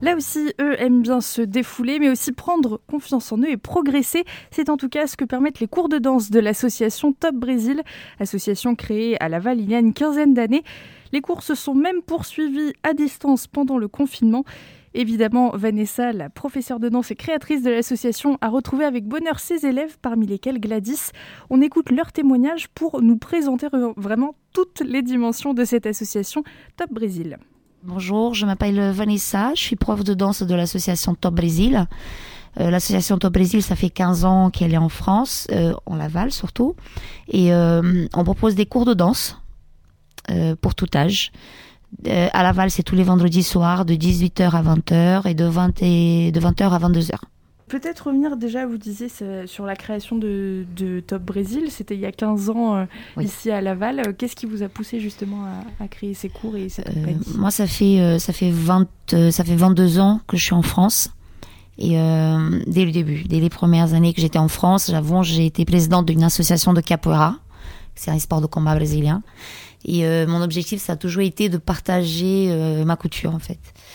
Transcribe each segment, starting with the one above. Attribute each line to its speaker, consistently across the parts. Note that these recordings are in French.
Speaker 1: Là aussi, eux aiment bien se défouler, mais aussi prendre confiance en eux et progresser. C'est en tout cas ce que permettent les cours de danse de l'association Top Brésil, association créée à Laval il y a une quinzaine d'années. Les cours se sont même poursuivis à distance pendant le confinement. Évidemment, Vanessa, la professeure de danse et créatrice de l'association, a retrouvé avec bonheur ses élèves, parmi lesquels Gladys. On écoute leurs témoignages pour nous présenter vraiment toutes les dimensions de cette association Top Brésil.
Speaker 2: Bonjour, je m'appelle Vanessa, je suis prof de danse de l'association Top Brésil. L'association Top Brésil, ça fait 15 ans qu'elle est en France, en Laval surtout. Et on propose des cours de danse pour tout âge. À Laval, c'est tous les vendredis soirs de 18h à 20h et de 20h à 22h.
Speaker 1: Peut-être revenir déjà, vous disiez, sur la création de Top Brésil. C'était il y a 15 ans oui. Ici à Laval. Qu'est-ce qui vous a poussé justement à créer ces cours et cette compagnie ?
Speaker 2: Moi, ça fait 22 ans que je suis en France. Et dès le début, dès les premières années que j'étais en France, j'ai été présidente d'une association de capoeira. C'est un sport de combat brésilien. Et mon objectif, ça a toujours été de partager ma couture, en fait.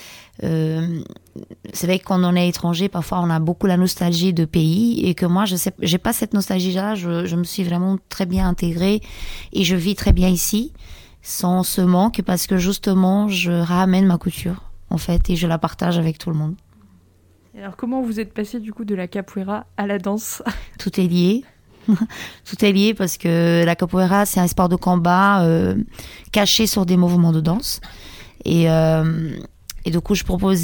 Speaker 2: C'est vrai que quand on est étranger, parfois on a beaucoup la nostalgie de pays et que moi j'ai pas cette nostalgie-là. Je me suis vraiment très bien intégrée et je vis très bien ici sans ce manque parce que justement je ramène ma couture en fait et je la partage avec tout le monde.
Speaker 1: Et alors comment vous êtes passée du coup de la capoeira à la danse ?
Speaker 2: Tout est lié. Tout est lié parce que la capoeira c'est un sport de combat caché sur des mouvements de danse et du coup,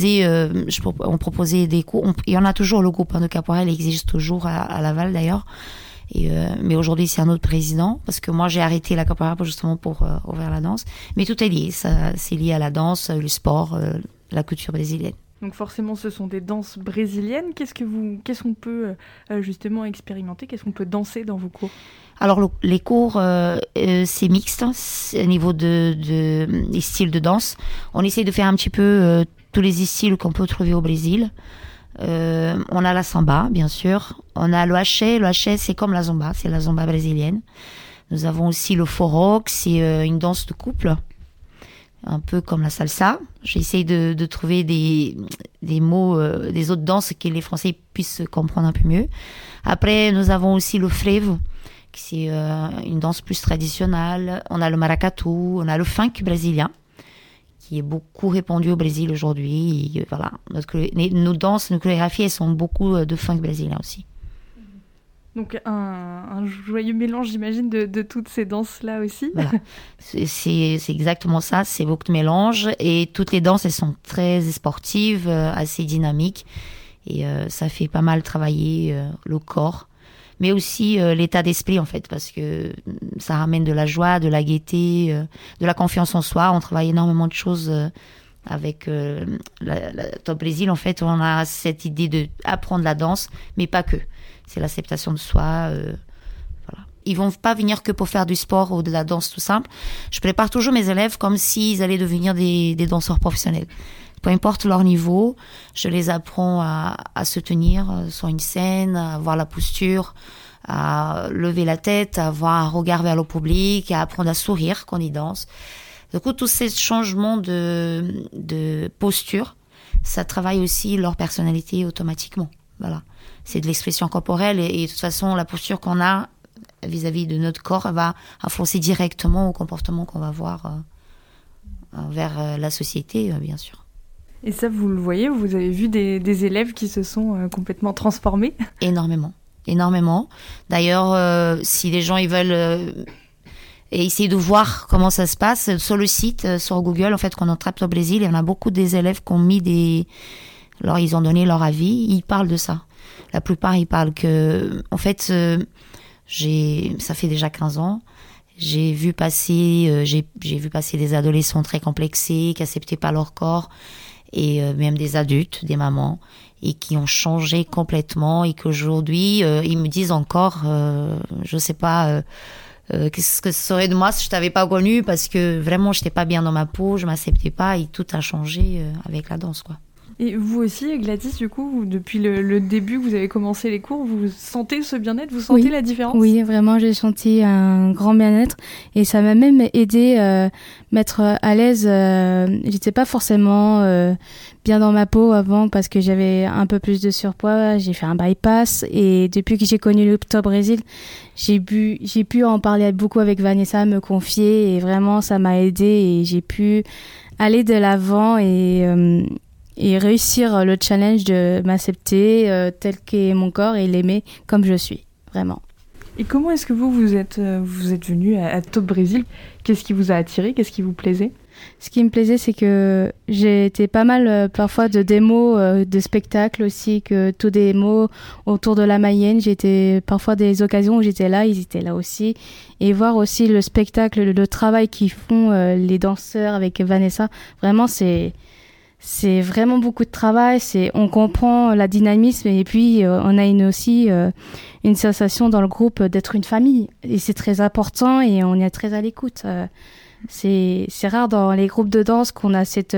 Speaker 2: on proposait des cours. Il y en a toujours le groupe de capoeira, il existe toujours à Laval d'ailleurs. Mais aujourd'hui, c'est un autre président parce que moi, j'ai arrêté la capoeira justement pour ouvrir la danse. Mais tout est lié, c'est lié à la danse, le sport, la culture brésilienne.
Speaker 1: Donc forcément, ce sont des danses brésiliennes. Qu'est-ce qu'on peut justement expérimenter ? Qu'est-ce qu'on peut danser dans vos cours ?
Speaker 2: Alors les cours, c'est mixte au niveau des styles de danse. On essaie de faire un petit peu tous les styles qu'on peut trouver au Brésil. On a la samba, bien sûr. On a le haché. Le haché, c'est comme la zumba, c'est la zumba brésilienne. Nous avons aussi le forró, c'est une danse de couple, un peu comme la salsa. J'essaie de trouver des mots, des autres danses que les Français puissent comprendre un peu mieux. Après, nous avons aussi le frevo, c'est une danse plus traditionnelle. On a le maracatu, on a le funk brésilien, qui est beaucoup répandu au Brésil aujourd'hui. Et voilà, nos danses, nos chorégraphies, elles sont beaucoup de funk brésilien aussi.
Speaker 1: Donc un joyeux mélange, j'imagine, de toutes ces danses-là aussi.
Speaker 2: Voilà. C'est exactement ça, c'est beaucoup de mélange. Et toutes les danses, elles sont très sportives, assez dynamiques. Et ça fait pas mal travailler le corps. Mais aussi l'état d'esprit, en fait, parce que ça ramène de la joie, de la gaieté, de la confiance en soi. On travaille énormément de choses avec la Top Brésil. En fait, on a cette idée d'apprendre la danse, mais pas que. C'est l'acceptation de soi. Voilà. Ils vont pas venir que pour faire du sport ou de la danse tout simple. Je prépare toujours mes élèves comme s'ils allaient devenir des danseurs professionnels. Peu importe leur niveau, je les apprends à se tenir sur une scène, à avoir la posture, à lever la tête, à avoir un regard vers le public, à apprendre à sourire quand ils dansent. Du coup, tous ces changements de posture, ça travaille aussi leur personnalité automatiquement. Voilà. C'est de l'expression corporelle et de toute façon, la posture qu'on a vis-à-vis de notre corps va influencer directement au comportement qu'on va avoir envers la société, bien sûr.
Speaker 1: Et ça, vous le voyez, vous avez vu des élèves qui se sont complètement transformés ?
Speaker 2: Énormément. D'ailleurs, si les gens ils veulent essayer de voir comment ça se passe, sur le site, sur Google, en fait, quand on tape au Brésil, il y en a beaucoup des élèves qui ont mis alors, ils ont donné leur avis, ils parlent de ça. La plupart, ils parlent que, en fait, ça fait déjà 15 ans, j'ai vu passer des adolescents très complexés, qui n'acceptaient pas leur corps, et même des adultes, des mamans, et qui ont changé complètement, et qu'aujourd'hui, ils me disent encore, je sais pas, qu'est-ce que ce serait de moi si je t'avais pas connue, parce que vraiment, j'étais pas bien dans ma peau, je m'acceptais pas, et tout a changé avec la danse, quoi.
Speaker 1: Et vous aussi, Gladys, du coup, depuis le début que vous avez commencé les cours, vous sentez ce bien-être, vous sentez la différence ?
Speaker 3: Oui, vraiment, j'ai senti un grand bien-être et ça m'a même aidé à m'être à l'aise. J'étais pas forcément bien dans ma peau avant parce que j'avais un peu plus de surpoids. J'ai fait un bypass et depuis que j'ai connu le Top Brésil, j'ai pu en parler beaucoup avec Vanessa, me confier et vraiment ça m'a aidé et j'ai pu aller de l'avant et réussir le challenge de m'accepter tel qu'est mon corps et l'aimer comme je suis, vraiment.
Speaker 1: Et comment est-ce que vous êtes venu à Top Brésil ? Qu'est-ce qui vous a attiré ? Qu'est-ce qui vous plaisait ?
Speaker 3: Ce qui me plaisait, c'est que j'ai été pas mal parfois de démos, de spectacles aussi, que tous des démos autour de la Mayenne. J'étais parfois des occasions où j'étais là, ils étaient là aussi. Et voir aussi le spectacle, le travail qu'ils font les danseurs avec Vanessa, vraiment c'est vraiment beaucoup de travail. On comprend la dynamisme et puis on a aussi une sensation dans le groupe d'être une famille. Et c'est très important et on est très à l'écoute. C'est rare dans les groupes de danse qu'on a cette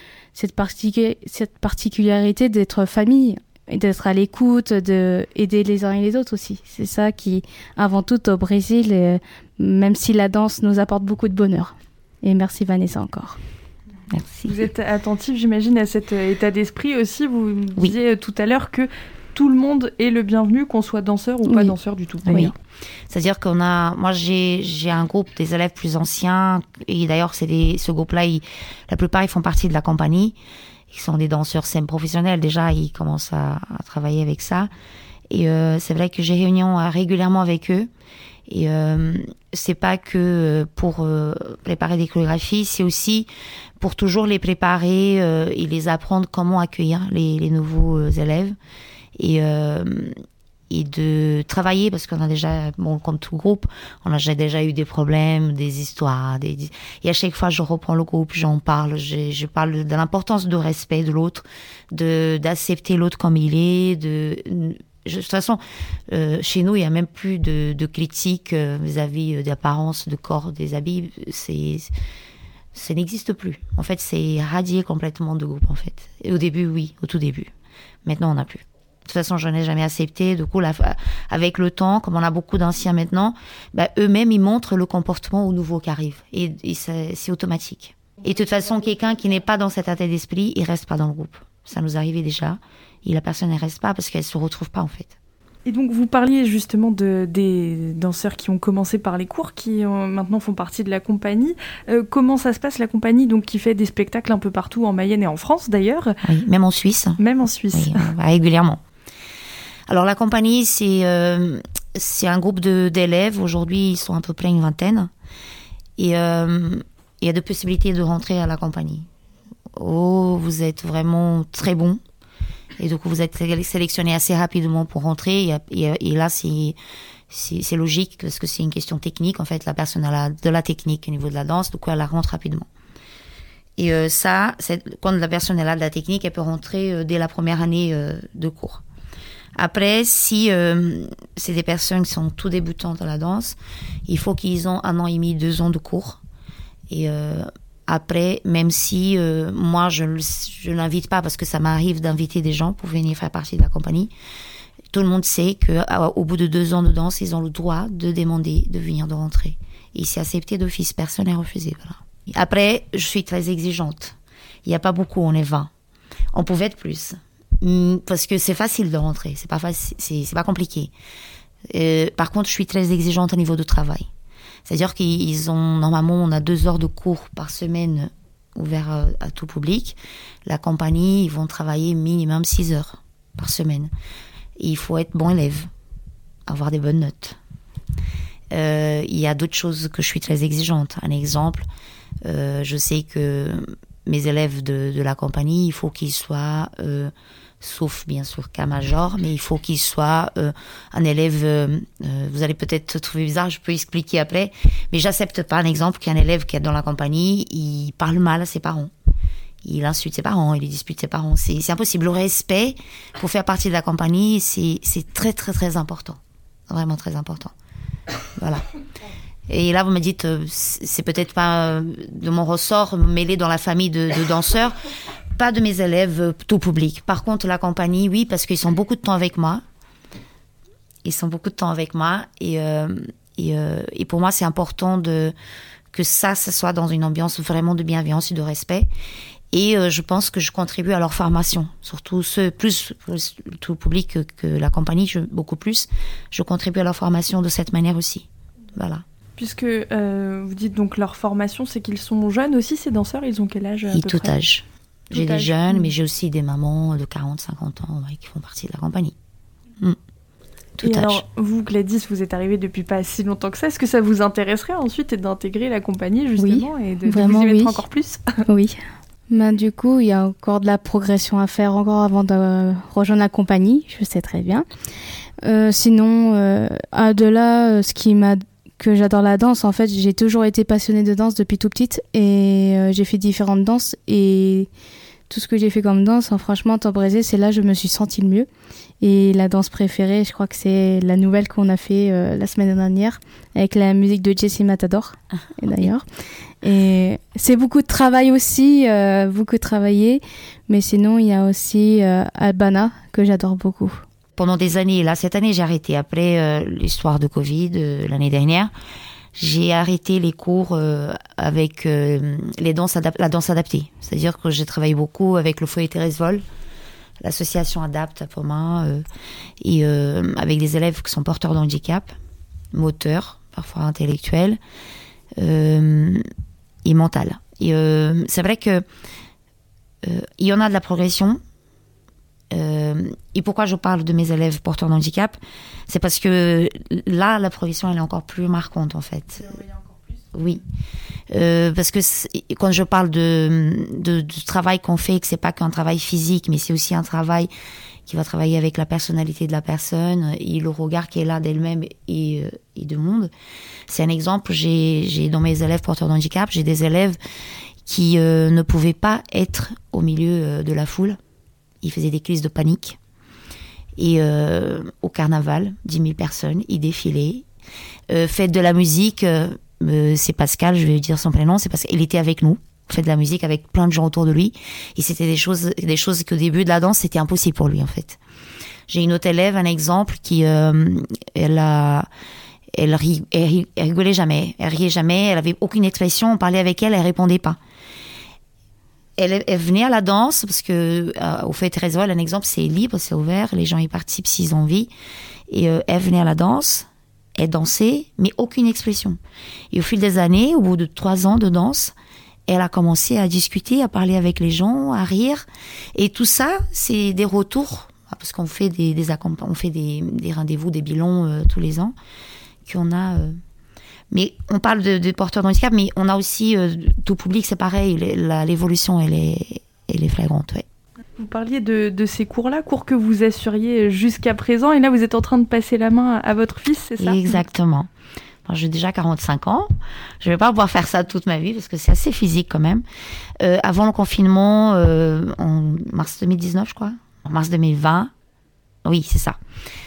Speaker 3: particularité d'être famille et d'être à l'écoute, d'aider les uns et les autres aussi. C'est ça qui, avant tout, au Brésil, même si la danse nous apporte beaucoup de bonheur. Et merci Vanessa encore.
Speaker 2: Merci.
Speaker 1: Vous êtes attentive, j'imagine, à cet état d'esprit aussi. Vous disiez tout à l'heure que tout le monde est le bienvenu, qu'on soit danseur ou pas danseur du tout.
Speaker 2: Oui. C'est-à-dire moi j'ai un groupe des élèves plus anciens et d'ailleurs ce groupe-là, la plupart ils font partie de la compagnie. Ils sont des danseurs semi-professionnels déjà, ils commencent à travailler avec ça. Et c'est vrai que j'ai réunion régulièrement avec eux. Et c'est pas que pour préparer des chorégraphies, c'est aussi pour toujours les préparer et les apprendre comment accueillir les nouveaux élèves et de travailler parce qu'on a déjà, comme tout groupe, on a déjà eu des problèmes, des histoires, et à chaque fois je reprends le groupe, j'en parle, je parle de l'importance du respect de l'autre, d'accepter l'autre comme il est, de toute façon, chez nous, il n'y a même plus de critiques vis-à-vis d'apparence, de corps, des habits. Ça n'existe plus. En fait, c'est radié complètement de groupe, en fait. Et au début, oui, au tout début. Maintenant, on n'a plus. De toute façon, je n'ai jamais accepté. Du coup, avec le temps, comme on a beaucoup d'anciens maintenant, eux-mêmes, ils montrent le comportement aux nouveaux qui arrivent. Et c'est automatique. Et de toute façon, quelqu'un qui n'est pas dans cet état d'esprit, il ne reste pas dans le groupe. Ça nous arrivait déjà. Et la personne ne reste pas parce qu'elle ne se retrouve pas en fait.
Speaker 1: Et donc vous parliez justement des danseurs qui ont commencé par les cours, qui maintenant font partie de la compagnie. Comment ça se passe la compagnie donc, qui fait des spectacles un peu partout en Mayenne et en France d'ailleurs ?
Speaker 2: Oui, même en Suisse.
Speaker 1: Même en Suisse.
Speaker 2: Oui, régulièrement. Alors la compagnie c'est un groupe d'élèves. Aujourd'hui ils sont à peu près une vingtaine. Et il y a deux possibilités de rentrer à la compagnie. Vous êtes vraiment très bon. Et donc, vous êtes sélectionné assez rapidement pour rentrer. Et là, c'est logique parce que c'est une question technique. En fait, la personne a de la technique au niveau de la danse. Donc, elle la rentre rapidement. Et quand la personne a de la technique, elle peut rentrer dès la première année de cours. Après, si c'est des personnes qui sont tout débutantes dans la danse, il faut qu'ils aient 1 an et demi, 2 ans de cours. Et après, même si moi, je n'invite pas parce que ça m'arrive d'inviter des gens pour venir faire partie de la compagnie, tout le monde sait qu'au bout de 2 ans de danse, ils ont le droit de demander de venir de rentrer. Et c'est accepté d'office, personne n'est refusé. Voilà. Après, je suis très exigeante. Il n'y a pas beaucoup, on est 20. On pouvait être plus. Parce que c'est facile de rentrer, c'est pas compliqué. Par contre, je suis très exigeante au niveau du travail. C'est-à-dire normalement, on a 2 heures de cours par semaine ouverts à tout public. La compagnie, ils vont travailler minimum 6 heures par semaine. Et il faut être bon élève, avoir des bonnes notes. Il y a d'autres choses que je suis très exigeante. Un exemple, je sais que mes élèves de la compagnie, il faut qu'ils soient, sauf bien sûr cas major, mais il faut qu'il soit un élève, vous allez peut-être trouver bizarre, je peux expliquer après, mais j'accepte pas un exemple qu'un élève qui est dans la compagnie, il parle mal à ses parents. Il insulte ses parents, il dispute ses parents. C'est impossible. Le respect, pour faire partie de la compagnie, c'est très, très, très important. Vraiment très important. Voilà. Et là, vous me dites, c'est peut-être pas de mon ressort, mêlé dans la famille de danseurs. Pas de mes élèves tout public. Par contre, la compagnie, oui, parce qu'ils sont beaucoup de temps avec moi. Et pour moi, c'est important que ça soit dans une ambiance vraiment de bienveillance et de respect. Et je pense que je contribue à leur formation, surtout plus tout public que la compagnie, beaucoup plus. Je contribue à leur formation de cette manière aussi. Voilà.
Speaker 1: Puisque vous dites donc leur formation, c'est qu'ils sont jeunes aussi, ces danseurs, ils ont quel âge à peu
Speaker 2: tout
Speaker 1: près
Speaker 2: âge. J'ai des jeunes, mais j'ai aussi des mamans de 40, 50 ans qui font partie de la compagnie. Tout âge.
Speaker 1: Alors, vous, Gladys, vous êtes arrivée depuis pas si longtemps que ça. Est-ce que ça vous intéresserait ensuite d'intégrer la compagnie, justement, et de vous y mettre encore plus?
Speaker 3: Oui. Du coup, il y a encore de la progression à faire encore avant de rejoindre la compagnie, je sais très bien. Sinon, de là, que j'adore la danse, en fait, j'ai toujours été passionnée de danse depuis tout petite et j'ai fait différentes danses et tout ce que j'ai fait comme danse, franchement, Top Brésil, c'est là que je me suis sentie le mieux. Et la danse préférée, je crois que c'est la nouvelle qu'on a fait la semaine dernière avec la musique de Jessie Matador, d'ailleurs. Et c'est beaucoup de travail aussi, beaucoup travaillé. Mais sinon, il y a aussi Albana, que j'adore beaucoup.
Speaker 2: Pendant des années, là, cette année, j'ai arrêté. Après l'histoire de Covid, l'année dernière, j'ai arrêté les cours avec la danse adaptée. C'est-à-dire que j'ai travaillé beaucoup avec le foyer Thérèse Vol, l'association Adapt pour moi, et avec des élèves qui sont porteurs de handicap, moteurs, parfois intellectuels, et mental. Et c'est vrai que il y en a de la progression. Et pourquoi je parle de mes élèves porteurs de handicap, c'est parce que là, la progression, elle est encore plus marquante, en fait. Oui. Parce que quand je parle du travail qu'on fait, que c'est pas qu'un travail physique, mais c'est aussi un travail qui va travailler avec la personnalité de la personne et le regard qu'elle a d'elle-même et du monde. C'est un exemple. J'ai dans mes élèves porteurs de handicap, j'ai des élèves qui ne pouvaient pas être au milieu de la foule. Ils faisaient des crises de panique. Et au carnaval, 10 000 personnes, ils défilaient. Fête de la musique, c'est Pascal, je vais dire son prénom, c'est parce qu'il était avec nous. Fait de la musique avec plein de gens autour de lui. Et c'était des choses qu'au début de la danse, c'était impossible pour lui, en fait. J'ai une autre élève, un exemple, qui, elle rigolait jamais. Elle riait jamais, elle avait aucune expression. On parlait avec elle, elle répondait pas. Elle venait à la danse, parce que, au fait, Thérèse Vol, un exemple, c'est libre, c'est ouvert, les gens y participent s'ils ont envie. Et elle venait à la danse, elle dansait, mais aucune expression. Et au fil des années, au bout de 3 ans de danse, elle a commencé à discuter, à parler avec les gens, à rire. Et tout ça, c'est des retours, parce qu'on fait on fait des rendez-vous, des bilans tous les ans, qu'on a... Mais on parle de porteurs de handicap, mais on a aussi tout public, c'est pareil. L'évolution, elle est flagrante, ouais.
Speaker 1: Vous parliez de ces cours-là, cours que vous assuriez jusqu'à présent, et là vous êtes en train de passer la main à votre fils, c'est ça?
Speaker 2: Exactement. Enfin, j'ai déjà 45 ans, je ne vais pas pouvoir faire ça toute ma vie parce que c'est assez physique quand même. Avant le confinement, en mars 2019 je crois, en mars 2020, oui c'est ça,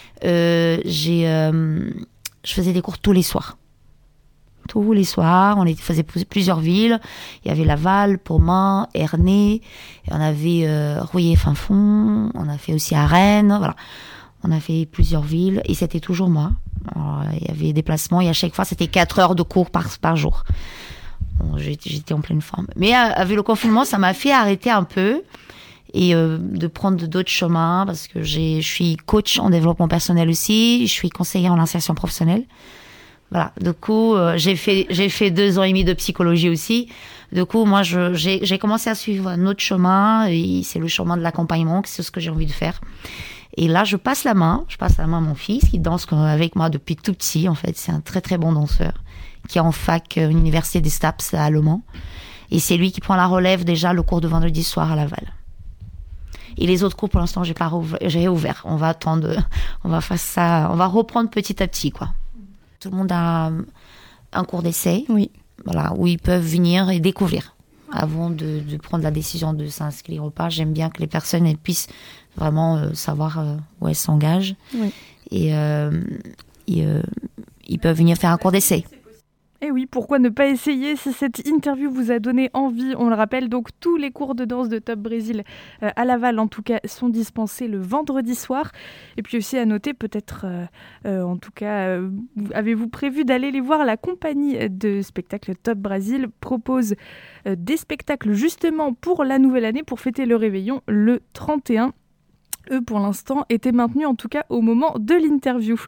Speaker 2: je faisais des cours tous les soirs. Tous les soirs, on faisait plusieurs villes. Il y avait Laval, Pomain, Ernée, et on avait Rouillé-Finfond, on a fait aussi à Rennes, voilà. On a fait plusieurs villes et c'était toujours moi. Alors, il y avait des déplacements et à chaque fois c'était 4 heures de cours par jour. Bon, j'étais en pleine forme. Mais avec le confinement, ça m'a fait arrêter un peu et de prendre d'autres chemins parce que je suis coach en développement personnel aussi, je suis conseillère en insertion professionnelle. Voilà, du coup, j'ai fait 2 ans et demi de psychologie aussi. Du coup, moi, j'ai commencé à suivre un autre chemin, et c'est le chemin de l'accompagnement, c'est ce que j'ai envie de faire. Et là, je passe la main à mon fils, qui danse avec moi depuis tout petit, en fait. C'est un très, très bon danseur, qui est en fac, université des Staps à Le Mans. Et c'est lui qui prend la relève, déjà, le cours de vendredi soir à Laval. Et les autres cours, pour l'instant, j'ai ouvert. On va attendre, on va faire ça, on va reprendre petit à petit, quoi. Tout le monde a un cours d'essai,
Speaker 3: oui.
Speaker 2: Voilà, où ils peuvent venir et découvrir avant de prendre la décision de s'inscrire ou pas. J'aime bien que les personnes elles puissent vraiment savoir où elles s'engagent.
Speaker 3: Oui.
Speaker 2: Et ils peuvent venir faire un cours d'essai.
Speaker 1: Et oui, pourquoi ne pas essayer si cette interview vous a donné envie. On le rappelle, donc tous les cours de danse de Top Brésil à Laval, en tout cas, sont dispensés le vendredi soir. Et puis aussi à noter, peut-être, en tout cas, avez-vous prévu d'aller les voir? La compagnie de spectacle Top Brésil propose des spectacles justement pour la nouvelle année, pour fêter le réveillon le 31. Eux, pour l'instant, étaient maintenus en tout cas au moment de l'interview.